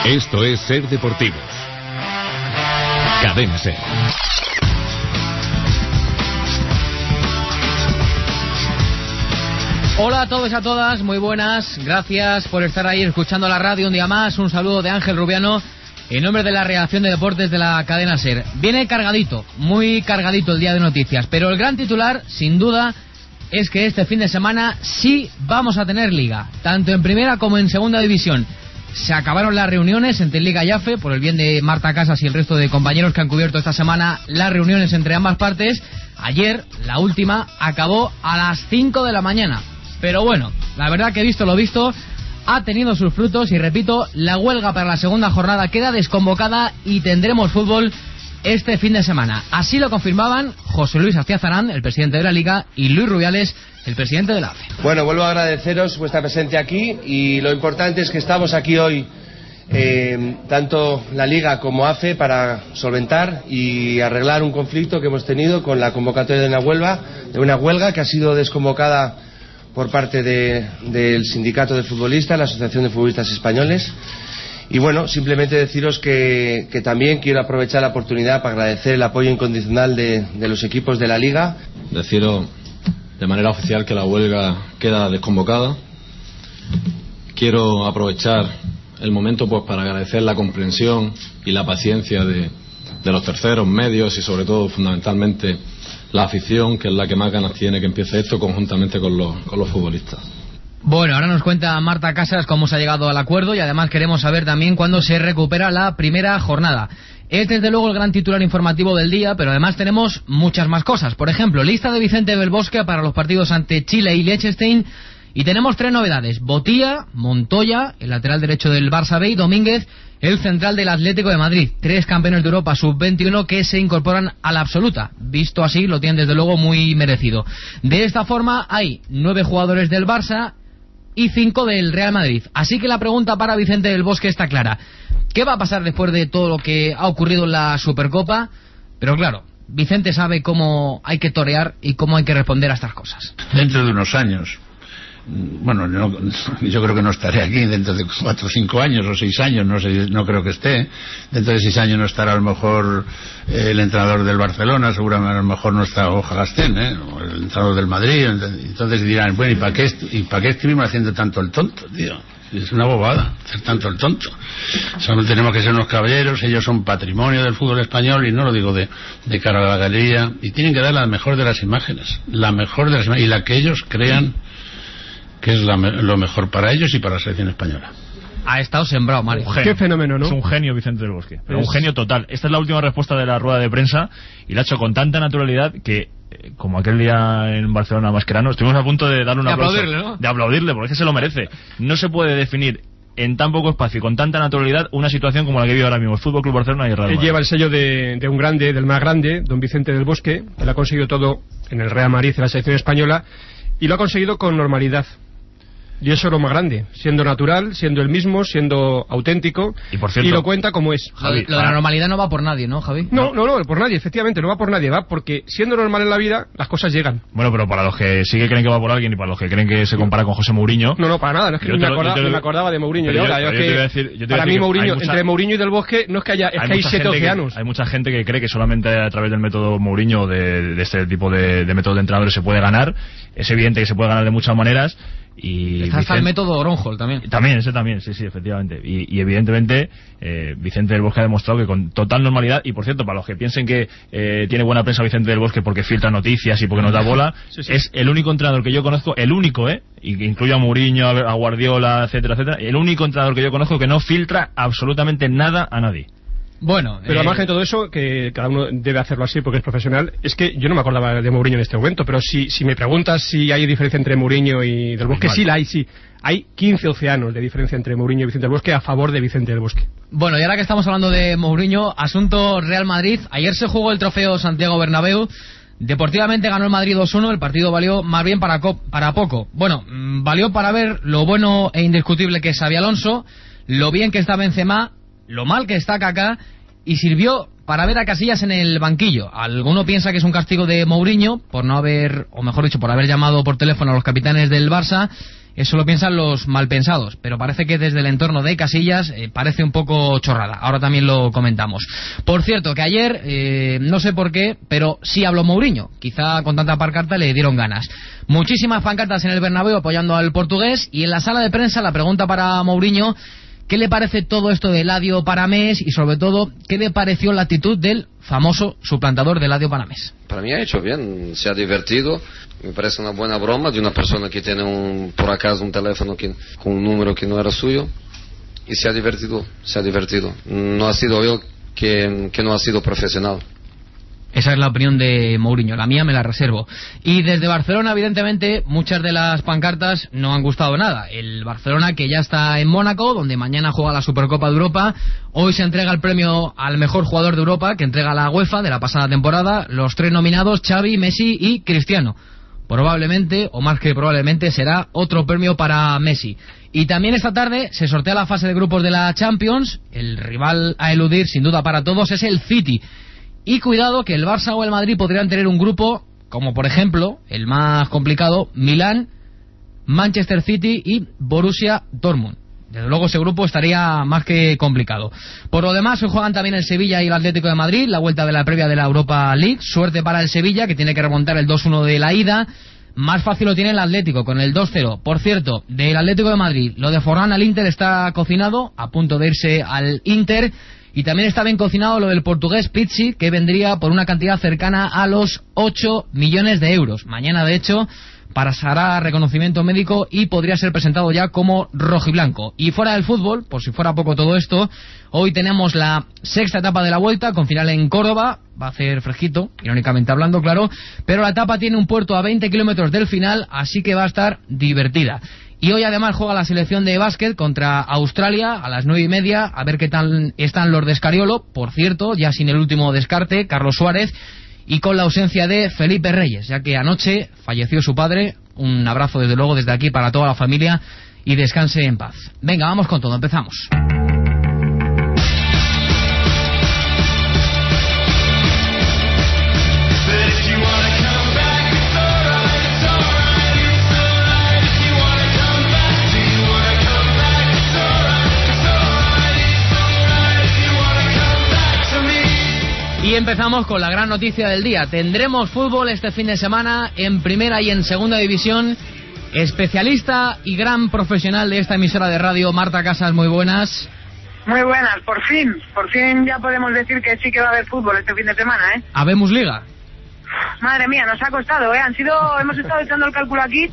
Esto es Ser Deportivos. Cadena Ser. Hola a todos y a todas, muy buenas. Gracias por estar ahí escuchando la radio un día más. Un saludo de Ángel Rubiano en nombre de la redacción de deportes de la Cadena Ser. Viene cargadito, muy cargadito el día de noticias, pero el gran titular, sin duda, es que este fin de semana sí vamos a tener liga, tanto en primera como en segunda división. Se acabaron las reuniones entre Liga y AFE, por el bien de Marta Casas y el resto de compañeros que han cubierto esta semana las reuniones entre ambas partes. Ayer, la última, acabó a las 5 de la mañana. Pero bueno, la verdad que visto lo visto, ha tenido sus frutos y repito, la huelga para la segunda jornada queda desconvocada y tendremos fútbol este fin de semana. Así lo confirmaban José Luis Astiazarán, el presidente de la Liga, y Luis Rubiales, el presidente de la AFE. Bueno, vuelvo a agradeceros vuestra presencia aquí y lo importante es que estamos aquí hoy, tanto la Liga como AFE, para solventar y arreglar un conflicto que hemos tenido con la convocatoria de una huelga que ha sido desconvocada por parte del sindicato de futbolistas, la Asociación de Futbolistas Españoles. Y bueno, simplemente deciros que también quiero aprovechar la oportunidad para agradecer el apoyo incondicional de los equipos de la Liga. Deciros de manera oficial que la huelga queda desconvocada. Quiero aprovechar el momento pues para agradecer la comprensión y la paciencia de los terceros medios y sobre todo fundamentalmente la afición, que es la que más ganas tiene que empiece esto conjuntamente con los futbolistas. Bueno, ahora nos cuenta Marta Casas cómo se ha llegado al acuerdo y además queremos saber también cuándo se recupera la primera jornada. Es desde luego el gran titular informativo del día, pero además tenemos muchas más cosas. Por ejemplo, lista de Vicente del Bosque para los partidos ante Chile y Liechtenstein. Y tenemos 3 novedades: Botía, Montoya, el lateral derecho del Barça B, y Domínguez, el central del Atlético de Madrid. 3 campeones de Europa sub-21 que se incorporan a la absoluta. Visto así, lo tienen desde luego muy merecido. De esta forma hay 9 jugadores del Barça y 5 del Real Madrid. Así que la pregunta para Vicente del Bosque está clara: ¿qué va a pasar después de todo lo que ha ocurrido en la Supercopa? Pero claro, Vicente sabe cómo hay que torear y cómo hay que responder a estas cosas. Dentro de unos años, bueno, yo creo que no estaré aquí dentro de 4 o 5 años o 6 años, no sé, no creo que esté. Dentro de 6 años no estará a lo mejor el entrenador del Barcelona, seguramente a lo mejor no está Borja Gastén, o el entrenador del Madrid. Entonces dirán, bueno, ¿y para qué estuvimos haciendo tanto el tonto, tío? Es una bobada hacer tanto el tonto. Solo tenemos que ser unos caballeros. Ellos son patrimonio del fútbol español, y no lo digo de cara a la galería, y tienen que dar la mejor de las imágenes, y la que ellos crean que es lo mejor para ellos y para la selección española. Ha estado sembrado, Mario. Qué fenómeno, ¿no? Es un genio Vicente del Bosque, pero un genio total. Esta es la última respuesta de la rueda de prensa y la ha hecho con tanta naturalidad que, como aquel día en Barcelona Mascherano, estuvimos a punto de darle un aplauso, aplaudirle, ¿no? De aplaudirle, porque es que se lo merece. No se puede definir en tan poco espacio y con tanta naturalidad una situación como la que vive ahora mismo el Fútbol Club Barcelona y el Real Madrid. Lleva el sello de un grande, del más grande, don Vicente del Bosque. Él ha conseguido todo en el Real Madrid, en la selección española, y lo ha conseguido con normalidad. Y eso es lo más grande, siendo natural, siendo el mismo, siendo auténtico, y, por cierto, y lo cuenta como es. Javi, lo de la normalidad no va por nadie, ¿no, Javi? No, por nadie, efectivamente, no va por nadie, va porque siendo normal en la vida, las cosas llegan. Bueno, pero para los que sí que creen que va por alguien y para los que creen que se compara con José Mourinho... No, para nada, no es que me acordaba de Mourinho. Para mí, Mourinho, entre Mourinho y Del Bosque, no es que hay 7 océanos. Hay mucha gente que cree que solamente a través del método Mourinho, de este tipo de método de entrenadores, se puede ganar. Es evidente que se puede ganar de muchas maneras. Y está el método Oronjol también. Ese también, sí, efectivamente. Y evidentemente Vicente del Bosque ha demostrado que con total normalidad, y por cierto, para los que piensen que tiene buena prensa Vicente del Bosque porque filtra noticias y porque nos da bola, sí. Es el único entrenador que yo conozco, el único, y que incluye a Mourinho, a Guardiola, etcétera, el único entrenador que yo conozco que no filtra absolutamente nada a nadie. Bueno, pero al margen de todo eso, que cada uno debe hacerlo así porque es profesional, es que yo no me acordaba de Mourinho en este momento, pero si me preguntas si hay diferencia entre Mourinho y Del Bosque, sí la hay, sí. Hay 15 océanos de diferencia entre Mourinho y Vicente del Bosque a favor de Vicente del Bosque. Bueno, y ahora que estamos hablando de Mourinho, asunto Real Madrid. Ayer se jugó el trofeo Santiago Bernabéu. Deportivamente ganó el Madrid 2-1, el partido valió más bien para poco. Bueno, valió para ver lo bueno e indiscutible que es Xabi Alonso, lo bien que está Benzema, lo mal que está Kaká, y sirvió para ver a Casillas en el banquillo. Alguno piensa que es un castigo de Mourinho por no haber, o mejor dicho, por haber llamado por teléfono a los capitanes del Barça, eso lo piensan los malpensados, pero parece que desde el entorno de Casillas parece un poco chorrada. Ahora también lo comentamos. Por cierto, que ayer, no sé por qué, pero sí habló Mourinho. Quizá con tanta pancarta le dieron ganas. Muchísimas pancartas en el Bernabéu apoyando al portugués, y en la sala de prensa la pregunta para Mourinho: ¿qué le parece todo esto de Eladio Paramés y sobre todo qué le pareció la actitud del famoso suplantador de Eladio Paramés? Para mí ha hecho bien, se ha divertido. Me parece una buena broma de una persona que tiene por acaso un teléfono con un número que no era suyo, y se ha divertido. No ha sido yo que no ha sido profesional. Esa es la opinión de Mourinho, la mía me la reservo. Y desde Barcelona, evidentemente, muchas de las pancartas no han gustado nada. El Barcelona, que ya está en Mónaco, donde mañana juega la Supercopa de Europa. Hoy se entrega el premio al mejor jugador de Europa, que entrega la UEFA de la pasada temporada. Los 3 nominados, Xavi, Messi y Cristiano. Probablemente, o más que probablemente, será otro premio para Messi. Y también esta tarde se sortea la fase de grupos de la Champions. El rival a eludir, sin duda para todos, es el City. Y cuidado que el Barça o el Madrid podrían tener un grupo como, por ejemplo, el más complicado, Milán, Manchester City y Borussia Dortmund. Desde luego ese grupo estaría más que complicado. Por lo demás, hoy juegan también el Sevilla y el Atlético de Madrid, la vuelta de la previa de la Europa League. Suerte para el Sevilla, que tiene que remontar el 2-1 de la ida. Más fácil lo tiene el Atlético, con el 2-0. Por cierto, del Atlético de Madrid, lo de Forlán al Inter está cocinado, a punto de irse al Inter. Y también está bien cocinado lo del portugués Pizzi, que vendría por una cantidad cercana a los 8 millones de euros. Mañana, de hecho, pasará reconocimiento médico y podría ser presentado ya como rojiblanco. Y fuera del fútbol, por si fuera poco todo esto, hoy tenemos la 6ª etapa de la Vuelta, con final en Córdoba. Va a hacer fresquito, irónicamente hablando, claro, pero la etapa tiene un puerto a 20 kilómetros del final, así que va a estar divertida. Y hoy además juega la selección de básquet contra Australia a las 9:30, a ver qué tal están los de Scariolo. Por cierto, ya sin el último descarte, Carlos Suárez, y con la ausencia de Felipe Reyes, ya que anoche falleció su padre. Un abrazo desde luego desde aquí para toda la familia y descanse en paz. Venga, vamos con todo, empezamos. Y empezamos con la gran noticia del día. Tendremos fútbol este fin de semana en primera y en segunda división. Especialista y gran profesional de esta emisora de radio, Marta Casas, muy buenas. Muy buenas, por fin ya podemos decir que sí que va a haber fútbol este fin de semana, ¿eh? ¿Habemos liga? Madre mía, nos ha costado, ¿eh? Hemos estado echando el cálculo aquí,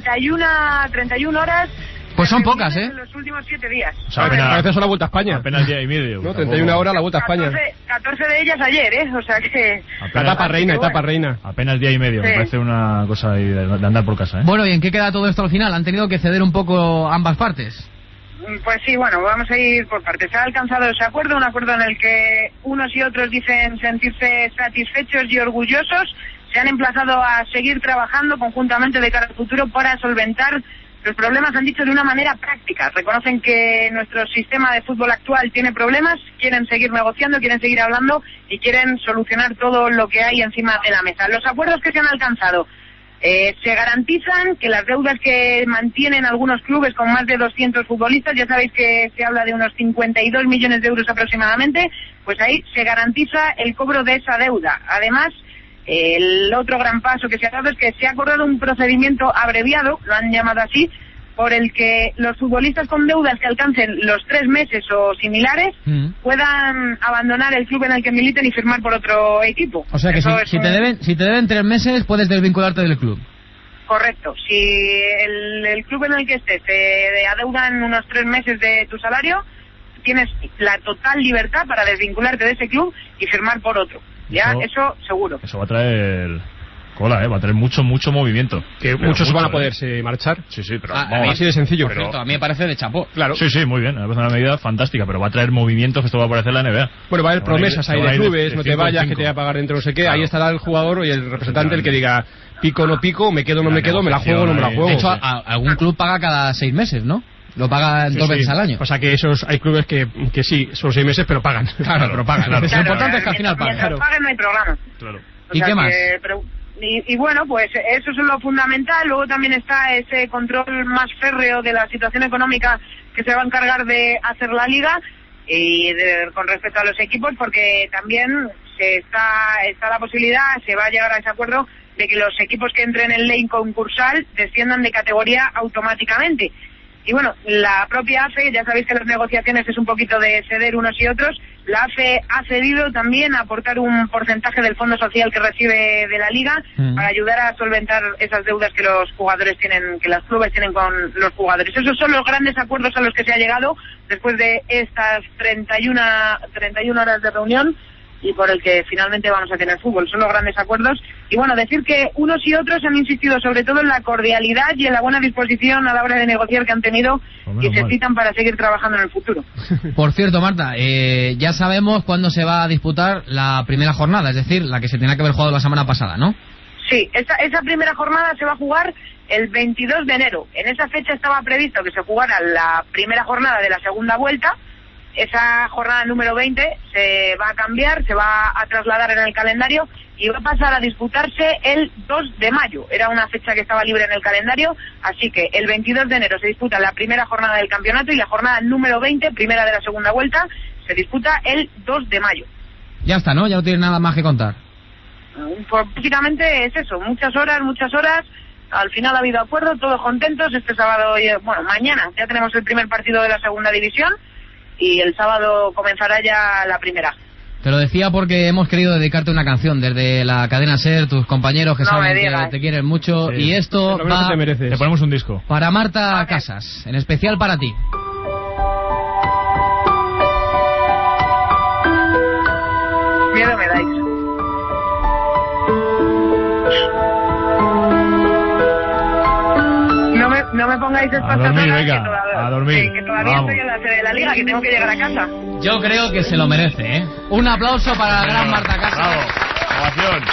31 horas. Pues son pocas, ¿eh? En los últimos 7 días. O sea, parece eso la Vuelta a España. Apenas día y medio. ¿No? 31 horas la Vuelta a España. 14 de ellas ayer, ¿eh? O sea que... Etapa reina. Apenas día y medio, sí. Me parece una cosa ahí de andar por casa, ¿eh? Bueno, ¿y en qué queda todo esto al final? ¿Han tenido que ceder un poco ambas partes? Pues sí, bueno, vamos a ir por partes. Se ha alcanzado ese acuerdo, un acuerdo en el que unos y otros dicen sentirse satisfechos y orgullosos. Se han emplazado a seguir trabajando conjuntamente de cara al futuro para solventar los problemas, han dicho de una manera práctica. Reconocen que nuestro sistema de fútbol actual tiene problemas, quieren seguir negociando, quieren seguir hablando y quieren solucionar todo lo que hay encima de la mesa. Los acuerdos que se han alcanzado se garantizan que las deudas que mantienen algunos clubes con más de 200 futbolistas, ya sabéis que se habla de unos 52 millones de euros aproximadamente, pues ahí se garantiza el cobro de esa deuda. Además, el otro gran paso que se ha dado es que se ha acordado un procedimiento abreviado, lo han llamado así, por el que los futbolistas con deudas que alcancen los 3 meses o similares puedan abandonar el club en el que militen y firmar por otro equipo. O sea que si te deben 3 meses puedes desvincularte del club. Correcto. Si el club en el que estés te adeudan unos 3 meses de tu salario, tienes la total libertad para desvincularte de ese club y firmar por otro. Ya, eso seguro. Eso va a traer cola, va a traer mucho movimiento. Que muchos van a poderse marchar. Sí, pero vamos, así de sencillo. Pero a mí me parece de chapó. Claro. Sí, muy bien. Me parece una medida fantástica, pero va a traer movimientos que esto va a aparecer en la NBA. Bueno, va a haber promesas ahí de clubes, no te vayas, que te voy a pagar dentro no sé qué. Claro. Ahí estará el jugador y el representante el que diga pico no pico, me quedo no me quedo, me la juego no me la juego. De hecho, algún club paga cada 6 meses, ¿no? Lo pagan 2 veces al año. O sea que hay clubes que sí, son 6 meses, pero pagan. Claro, pero pagan. Claro. Lo importante es que al final pagan. Mientras paguen no hay programa. Claro. ¿Y qué más? Y bueno, pues eso es lo fundamental. Luego también está ese control más férreo de la situación económica que se va a encargar de hacer la Liga, y con respecto a los equipos, porque también está la posibilidad, se va a llegar a ese acuerdo de que los equipos que entren en ley concursal desciendan de categoría automáticamente. Y bueno, la propia AFE, ya sabéis que las negociaciones es un poquito de ceder unos y otros. La AFE ha cedido también a aportar un porcentaje del fondo social que recibe de la Liga para ayudar a solventar esas deudas que los jugadores tienen, que los clubes tienen con los jugadores. Esos son los grandes acuerdos a los que se ha llegado después de estas 31 horas de reunión, y por el que finalmente vamos a tener fútbol. Son los grandes acuerdos. Y bueno, decir que unos y otros han insistido sobre todo en la cordialidad y en la buena disposición a la hora de negociar que han tenido, y se citan para seguir trabajando en el futuro. Por cierto, Marta, ya sabemos cuándo se va a disputar la primera jornada, es decir, la que se tenía que haber jugado la semana pasada, ¿no? Sí, esa primera jornada se va a jugar el 22 de enero. En esa fecha estaba previsto que se jugara la primera jornada de la segunda vuelta. Esa jornada número 20 se va a cambiar, se va a trasladar en el calendario y va a pasar a disputarse el 2 de mayo. Era una fecha que estaba libre en el calendario, así que el 22 de enero se disputa la primera jornada del campeonato, y la jornada número 20, primera de la segunda vuelta, se disputa el 2 de mayo. Ya está, ¿no? Ya no tienes nada más que contar. Pues básicamente es eso, muchas horas. Al final ha habido acuerdo, todos contentos. Este sábado, mañana ya tenemos el primer partido de la segunda división, y el sábado comenzará ya la primera. Te lo decía porque hemos querido dedicarte una canción desde la cadena SER, tus compañeros que saben que te quieren mucho, sí. Y esto va, te ponemos un disco para Marta Casas, en especial para ti. Miedo me dais. No me pongáis a dormir, venga, a dormir. Que todavía estoy en la sede de la Liga, que tengo que llegar a casa. Yo creo que se lo merece, ¿eh? Un aplauso para la gran Marta Casas. Bravo, ovación.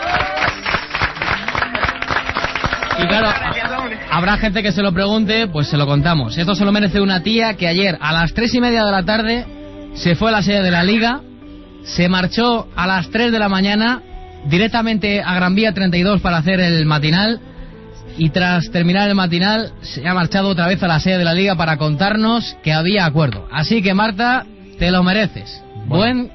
Y claro, habrá gente que se lo pregunte, pues se lo contamos. Esto se lo merece una tía que ayer a las 3:30 de la tarde se fue a la sede de la Liga, se marchó a las 3 de la mañana directamente a Gran Vía 32 para hacer el matinal, y tras terminar el matinal se ha marchado otra vez a la sede de la Liga para contarnos que había acuerdo. Así que, Marta, te lo mereces. Buen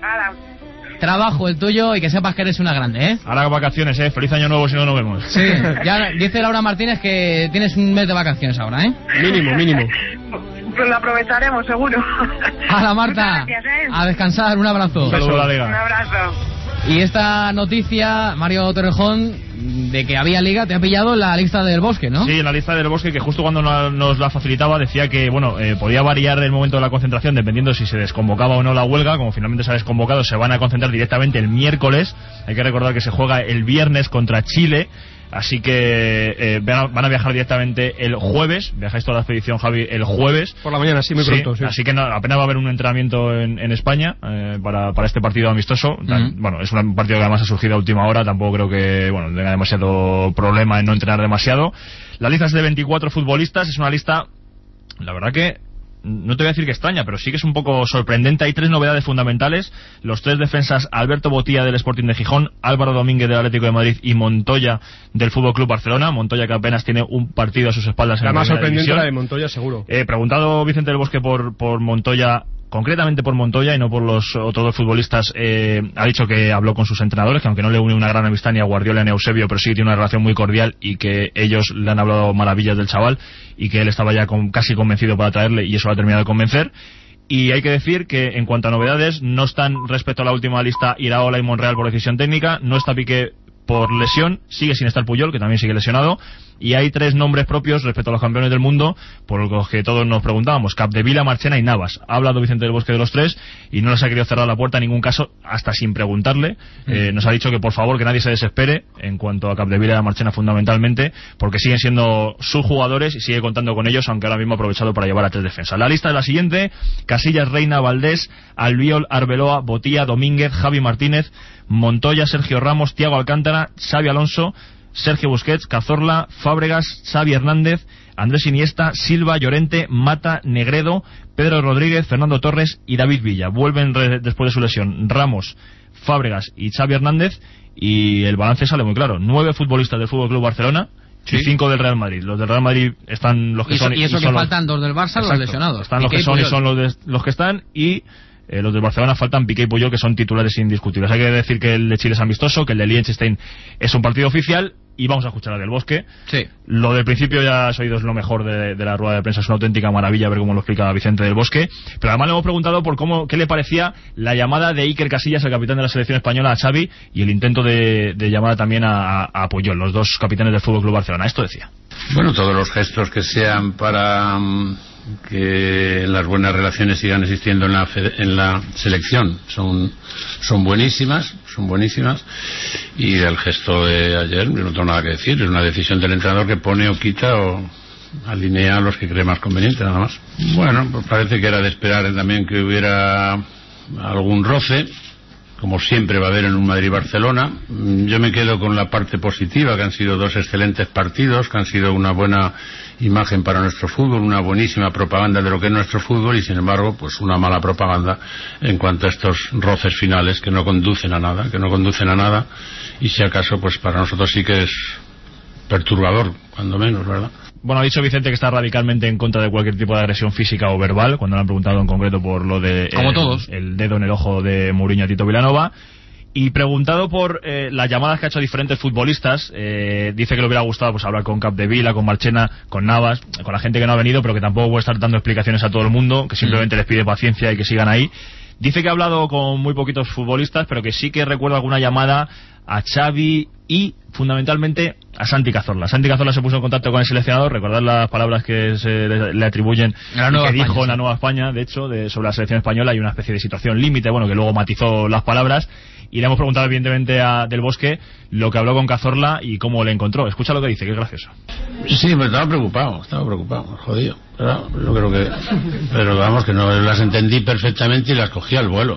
trabajo el tuyo, y que sepas que eres una grande, ¿eh? Ahora vacaciones, ¿eh? Feliz año nuevo si no nos vemos. Sí, ya dice Laura Martínez que tienes un mes de vacaciones ahora, ¿eh? Mínimo. Pues lo aprovecharemos, seguro. Hala, Marta. Gracias, ¿eh? A descansar, un abrazo. Un saludo a la Liga. Un abrazo. Y esta noticia, Mario Torrejón, de que había Liga, te ha pillado en la lista del Bosque, ¿no? Sí, en la lista del Bosque, que justo cuando nos la facilitaba decía que, podía variar el momento de la concentración dependiendo si se desconvocaba o no la huelga. Como finalmente se ha desconvocado, se van a concentrar directamente el miércoles. Hay que recordar que se juega el viernes contra Chile. Así que van a viajar directamente el jueves. Viajáis toda la expedición, Javi, el jueves. Por la mañana, sí, muy pronto. Sí. Así que apenas va a haber un entrenamiento en España para este partido amistoso. Bueno, es un partido que además ha surgido a última hora. Tampoco creo que tenga demasiado problema en no entrenar demasiado. La lista es de 24 futbolistas. Es una lista, la verdad que no te voy a decir que extraña, pero sí que es un poco sorprendente. Hay 3 novedades fundamentales: los 3 defensas Alberto Botía del Sporting de Gijón, Álvaro Domínguez del Atlético de Madrid y Montoya del Fútbol Club Barcelona. Montoya, que apenas tiene un partido a sus espaldas en la más sorprendente división. La de Montoya, seguro. Preguntado Vicente del Bosque por Montoya, concretamente por Montoya y no por los otros futbolistas, ha dicho que habló con sus entrenadores, que aunque no le une una gran amistad ni a Guardiola ni a Eusebio, pero sí que tiene una relación muy cordial, y que ellos le han hablado maravillas del chaval, y que él estaba ya casi convencido para traerle, y eso lo ha terminado de convencer. Y hay que decir que en cuanto a novedades, no están respecto a la última lista Iraola y Monreal por decisión técnica, no está Piqué por lesión, sigue sin estar Puyol, que también sigue lesionado, y hay 3 nombres propios respecto a los campeones del mundo, por los que todos nos preguntábamos: Capdevila, Marchena y Navas. Ha hablado Vicente del Bosque de los 3 y no les ha querido cerrar la puerta en ningún caso, hasta sin preguntarle. Nos ha dicho que por favor que nadie se desespere en cuanto a Capdevila y a Marchena, fundamentalmente, porque siguen siendo sus jugadores y sigue contando con ellos, aunque ahora mismo ha aprovechado para llevar a 3 defensas. La lista es la siguiente: Casillas, Reina, Valdés, Albiol, Arbeloa, Botía, Domínguez, Javi Martínez, Montoya, Sergio Ramos, Thiago Alcántara, Xavi Alonso, Sergio Busquets, Cazorla, Fábregas, Xavi Hernández, Andrés Iniesta, Silva, Llorente, Mata, Negredo, Pedro Rodríguez, Fernando Torres y David Villa. Vuelven después de su lesión Ramos, Fábregas y Xavi Hernández, y el balance sale muy claro: 9 futbolistas del FC Barcelona y 5 del Real Madrid. Los del Real Madrid están los que son, y eso que faltan 2 del Barça, los lesionados. Están los que son y son los que están, y los del Barcelona faltan Piqué y Puyol, que son titulares indiscutibles. Hay que decir que el de Chile es amistoso, que el de Liechtenstein es un partido oficial, y vamos a escuchar al del Bosque. Sí. Lo del principio ya has oído, es lo mejor de la rueda de prensa, es una auténtica maravilla ver cómo lo explica Vicente del Bosque. Pero además le hemos preguntado por qué le parecía la llamada de Iker Casillas, el capitán de la selección española, a Xavi, y el intento de llamada también a Puyol, los dos capitanes del FC Barcelona. Esto decía: bueno, todos los gestos que sean para que las buenas relaciones sigan existiendo en la selección son buenísimas, y el gesto de ayer no tengo nada que decir, es una decisión del entrenador que pone o quita o alinea a los que cree más conveniente, nada más. Bueno, pues parece que era de esperar también que hubiera algún roce, como siempre va a haber en un Madrid-Barcelona. Yo me quedo con la parte positiva, que han sido 2 excelentes partidos, que han sido una buena imagen para nuestro fútbol, una buenísima propaganda de lo que es nuestro fútbol, y sin embargo pues una mala propaganda en cuanto a estos roces finales que no conducen a nada, y si acaso pues para nosotros sí que es perturbador, cuando menos, ¿verdad? Bueno, ha dicho Vicente que está radicalmente en contra de cualquier tipo de agresión física o verbal, cuando le han preguntado en concreto por lo de el dedo en el ojo de Mourinho a Tito Vilanova. Y preguntado por las llamadas que ha hecho a diferentes futbolistas, dice que le hubiera gustado pues hablar con Capdevila, con Marchena, con Navas, con la gente que no ha venido, pero que tampoco puede estar dando explicaciones a todo el mundo, que simplemente les pide paciencia y que sigan ahí. Dice que ha hablado con muy poquitos futbolistas, pero que sí que recuerda alguna llamada a Xavi y fundamentalmente a Santi Cazorla. Santi Cazorla se puso en contacto con el seleccionador, recordar las palabras que se le atribuyen, que dijo en la Nueva España, de hecho, sobre la selección española. Hay una especie de situación límite, bueno, que luego matizó las palabras, y le hemos preguntado evidentemente a Del Bosque lo que habló con Cazorla y cómo le encontró. Escucha lo que dice, que es gracioso. Sí, pues estaba preocupado, jodido, pero vamos, que no las entendí perfectamente y las cogí al vuelo,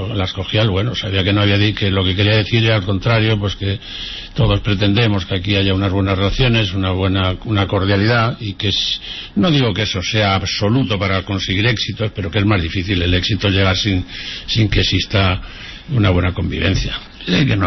sabía que no había que lo que quería decir era al contrario, pues que todos pretendemos que aquí haya unas buenas relaciones, una cordialidad, y que no digo que eso sea absoluto para conseguir éxitos, pero que es más difícil el éxito llegar sin que exista una buena convivencia. Sí, que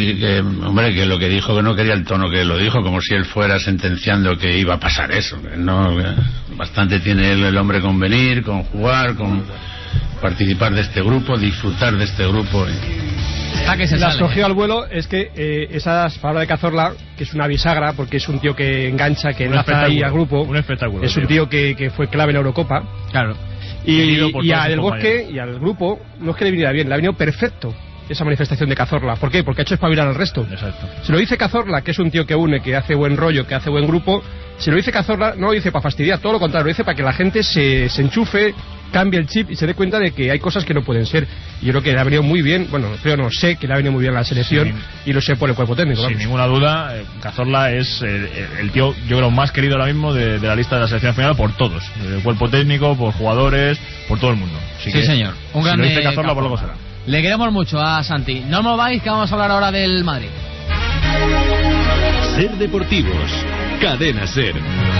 lo que dijo, que no quería el tono que lo dijo, como si él fuera sentenciando que iba a pasar eso. No, bastante tiene el hombre con venir, con jugar, con participar de este grupo, disfrutar de este grupo. Las cogió al vuelo. Es que esas palabras de Cazorla, que es una bisagra, porque es un tío que engancha, que enlaza ahí al grupo. Un espectáculo. Es un tío que fue clave en la Eurocopa. Claro. Y a Del Bosque y al grupo no es que le viniera bien, le ha venido perfecto esa manifestación de Cazorla. ¿Por qué? Porque ha hecho espabilar al resto. Exacto. Si lo dice Cazorla, que es un tío que une, que hace buen rollo, que hace buen grupo, si lo dice Cazorla, no lo dice para fastidiar, todo lo contrario, lo dice para que la gente se enchufe, cambie el chip y se dé cuenta de que hay cosas que no pueden ser. Y yo creo que le ha venido muy bien, sé que le ha venido muy bien a la selección, y lo sé por el cuerpo técnico. Sin ninguna duda, Cazorla es el tío, yo creo, más querido ahora mismo de la lista de la selección española por todos, el cuerpo técnico, por jugadores, por todo el mundo. Sí, señor. Un gran, si lo dice Cazorla, por algo será. Le queremos mucho a Santi. No os mováis, que vamos a hablar ahora del Madrid. Ser Deportivos, Cadena Ser.